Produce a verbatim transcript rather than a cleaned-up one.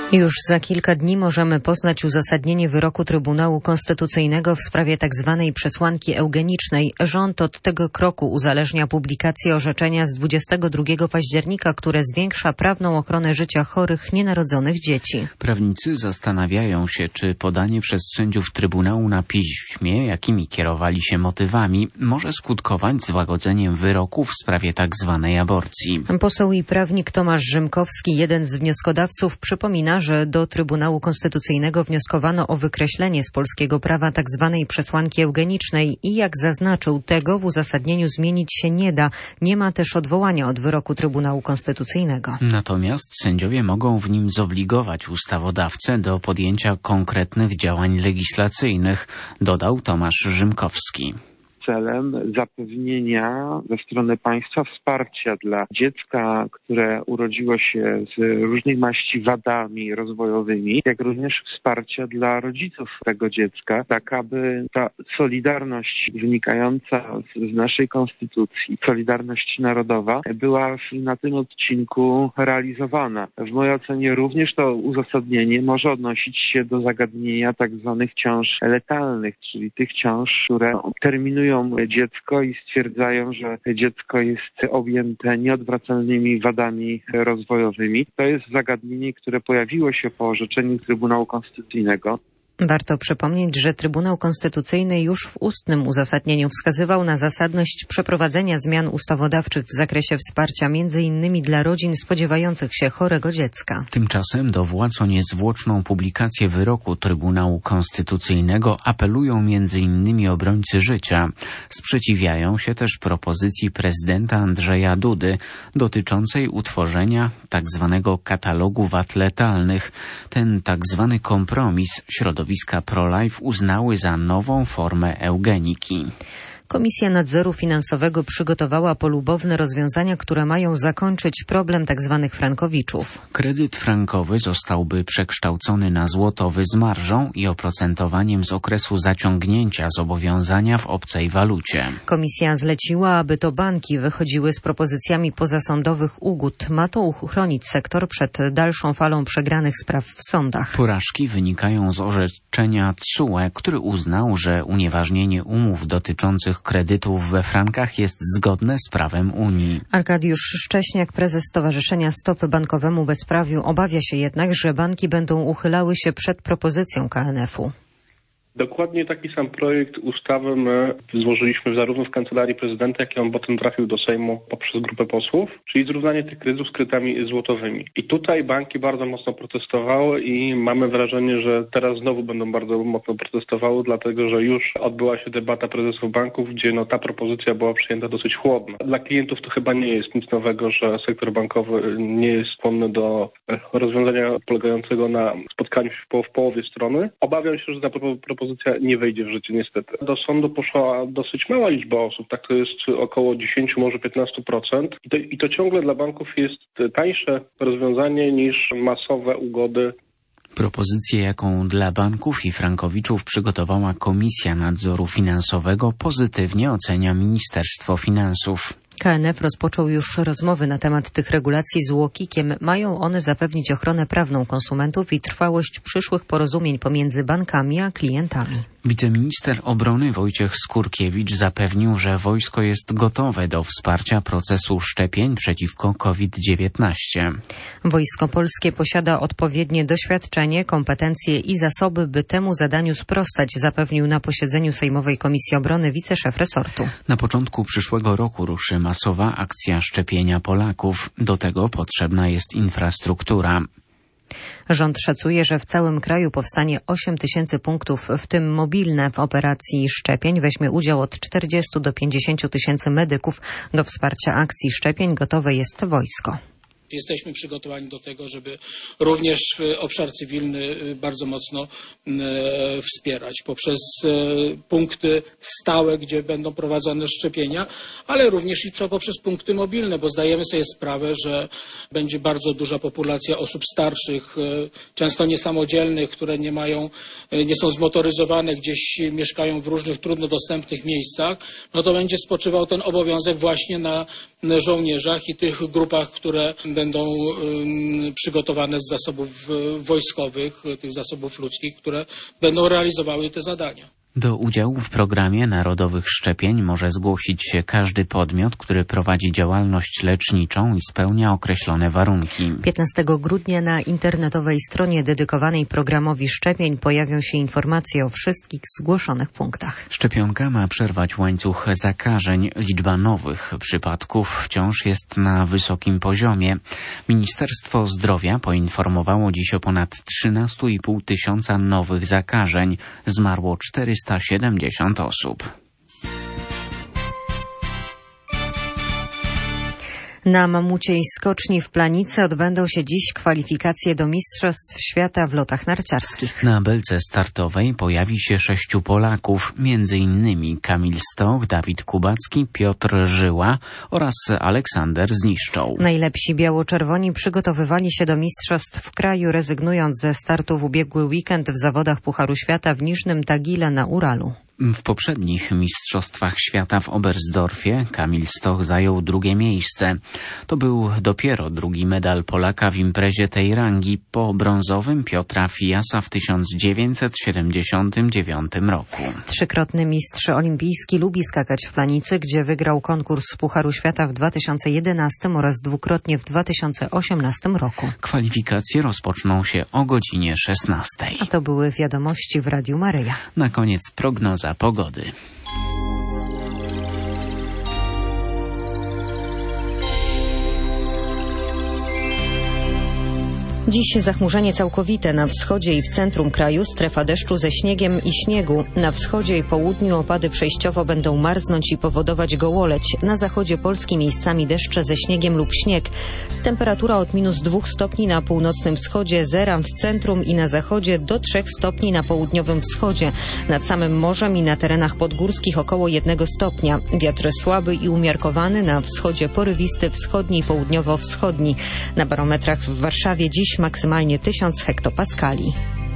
Już za kilka dni możemy poznać uzasadnienie wyroku Trybunału Konstytucyjnego w sprawie tzw. przesłanki eugenicznej. Rząd od tego kroku uzależnia publikację orzeczenia z dwudziestego drugiego października, które zwiększa prawną ochronę życia chorych, nienarodzonych dzieci. Prawnicy zastanawiają się, czy podanie przez sędziów Trybunału na piśmie, jakimi kierowali się motywami, może skutkować złagodzeniem wyroku w sprawie tzw. aborcji. Poseł i prawnik Tomasz Rzymkowski, jeden z wnioskodawców, przypomina, że do Trybunału Konstytucyjnego wnioskowano o wykreślenie z polskiego prawa tzw. przesłanki eugenicznej i jak zaznaczył, tego w uzasadnieniu zmienić się nie da. Nie ma też odwołania od wyroku Trybunału Konstytucyjnego. Natomiast sędziowie mogą w nim zobligować ustawodawcę do podjęcia konkretnych działań legislacyjnych, dodał Tomasz Rzymkowski. Celem zapewnienia ze strony państwa wsparcia dla dziecka, które urodziło się z różnej maści wadami rozwojowymi, jak również wsparcia dla rodziców tego dziecka, tak aby ta solidarność wynikająca z naszej konstytucji, solidarność narodowa, była na tym odcinku realizowana. W mojej ocenie również to uzasadnienie może odnosić się do zagadnienia tak zwanych ciąż letalnych, czyli tych ciąż, które terminują dziecko i stwierdzają, że dziecko jest objęte nieodwracalnymi wadami rozwojowymi. To jest zagadnienie, które pojawiło się po orzeczeniu Trybunału Konstytucyjnego. Warto przypomnieć, że Trybunał Konstytucyjny już w ustnym uzasadnieniu wskazywał na zasadność przeprowadzenia zmian ustawodawczych w zakresie wsparcia między innymi dla rodzin spodziewających się chorego dziecka. Tymczasem do władz o niezwłoczną publikację wyroku Trybunału Konstytucyjnego apelują między innymi obrońcy życia. Sprzeciwiają się też propozycji prezydenta Andrzeja Dudy dotyczącej utworzenia tzw. katalogu wad letalnych. Ten tzw. kompromis środowiska pro-life uznały za nową formę eugeniki. Komisja Nadzoru Finansowego przygotowała polubowne rozwiązania, które mają zakończyć problem tzw. frankowiczów. Kredyt frankowy zostałby przekształcony na złotowy z marżą i oprocentowaniem z okresu zaciągnięcia zobowiązania w obcej walucie. Komisja zleciła, aby to banki wychodziły z propozycjami pozasądowych ugód. Ma to uchronić sektor przed dalszą falą przegranych spraw w sądach. Porażki wynikają z orzeczenia T S U E, który uznał, że unieważnienie umów dotyczących kredytów we frankach jest zgodne z prawem Unii. Arkadiusz Szcześniak, prezes Stowarzyszenia Stop Bankowemu Bezprawiu, obawia się jednak, że banki będą uchylały się przed propozycją K N F u. Dokładnie taki sam projekt ustawy my złożyliśmy zarówno w Kancelarii Prezydenta, jak i on potem trafił do Sejmu poprzez grupę posłów, czyli zrównanie tych kredytów z kredytami złotowymi. I tutaj banki bardzo mocno protestowały i mamy wrażenie, że teraz znowu będą bardzo mocno protestowały, dlatego że już odbyła się debata prezesów banków, gdzie no, ta propozycja była przyjęta dosyć chłodno. Dla klientów to chyba nie jest nic nowego, że sektor bankowy nie jest skłonny do rozwiązania polegającego na spotkaniu się w połowie strony. Obawiam się, że ta propozycja propozycja nie wejdzie w życie niestety. Do sądu poszła dosyć mała liczba osób, tak to jest około dziesięć, może piętnaście procent. I to, i to ciągle dla banków jest tańsze rozwiązanie niż masowe ugody. Propozycję, jaką dla banków i frankowiczów przygotowała Komisja Nadzoru Finansowego, pozytywnie ocenia Ministerstwo Finansów. K N F rozpoczął już rozmowy na temat tych regulacji z UOKiK-iem. Mają one zapewnić ochronę prawną konsumentów i trwałość przyszłych porozumień pomiędzy bankami a klientami. Wiceminister obrony Wojciech Skurkiewicz zapewnił, że wojsko jest gotowe do wsparcia procesu szczepień przeciwko COVID dziewiętnaście. Wojsko Polskie posiada odpowiednie doświadczenie, kompetencje i zasoby, by temu zadaniu sprostać, zapewnił na posiedzeniu Sejmowej Komisji Obrony wiceszef resortu. Na początku przyszłego roku ruszy masowa akcja szczepienia Polaków. Do tego potrzebna jest infrastruktura. Rząd szacuje, że w całym kraju powstanie osiem tysięcy punktów, w tym mobilne. W operacji szczepień weźmie udział od czterdziestu do pięćdziesięciu tysięcy medyków. Do wsparcia akcji szczepień gotowe jest wojsko. Jesteśmy przygotowani do tego, żeby również obszar cywilny bardzo mocno wspierać poprzez punkty stałe, gdzie będą prowadzone szczepienia, ale również i poprzez punkty mobilne, bo zdajemy sobie sprawę, że będzie bardzo duża populacja osób starszych, często niesamodzielnych, które nie mają, nie są zmotoryzowane, gdzieś mieszkają w różnych trudno dostępnych miejscach, no to będzie spoczywał ten obowiązek właśnie na żołnierzach i tych grupach, które będą przygotowane z zasobów wojskowych, tych zasobów ludzkich, które będą realizowały te zadania. Do udziału w programie narodowych szczepień może zgłosić się każdy podmiot, który prowadzi działalność leczniczą i spełnia określone warunki. piętnastego grudnia na internetowej stronie dedykowanej programowi szczepień pojawią się informacje o wszystkich zgłoszonych punktach. Szczepionka ma przerwać łańcuch zakażeń. Liczba nowych przypadków wciąż jest na wysokim poziomie. Ministerstwo Zdrowia poinformowało dziś o ponad trzynastu i pół tysiąca nowych zakażeń. Zmarło czterysta siedemdziesiąt osób. Na mamuciej skoczni w Planicy odbędą się dziś kwalifikacje do Mistrzostw Świata w lotach narciarskich. Na belce startowej pojawi się sześciu Polaków, między innymi Kamil Stoch, Dawid Kubacki, Piotr Żyła oraz Aleksander Zniszczoł. Najlepsi biało-czerwoni przygotowywali się do Mistrzostw kraju, rezygnując ze startu w ubiegły weekend w zawodach Pucharu Świata w Niżnym Tagile na Uralu. W poprzednich Mistrzostwach Świata w Oberstdorfie Kamil Stoch zajął drugie miejsce. To był dopiero drugi medal Polaka w imprezie tej rangi po brązowym Piotra Fijasa w tysiąc dziewięćset siedemdziesiątym dziewiątym roku. Trzykrotny mistrz olimpijski lubi skakać w Planicy, gdzie wygrał konkurs Pucharu Świata w dwa tysiące jedenastym oraz dwukrotnie w dwa tysiące osiemnastym roku. Kwalifikacje rozpoczną się o godzinie szesnastej. A to były wiadomości w Radiu Maryja. Na koniec prognoza pogody. Dziś zachmurzenie całkowite na wschodzie i w centrum kraju, strefa deszczu ze śniegiem i śniegu. Na wschodzie i południu opady przejściowo będą marznąć i powodować gołoleć. Na zachodzie Polski miejscami deszcze ze śniegiem lub śnieg. Temperatura od minus dwóch stopni na północnym wschodzie, zera w centrum i na zachodzie do trzech stopni na południowym wschodzie. Nad samym morzem i na terenach podgórskich około jednego stopnia. Wiatr słaby i umiarkowany, na wschodzie porywisty, wschodni i południowo-wschodni. Na barometrach w Warszawie dziś maksymalnie tysiąc hektopaskali.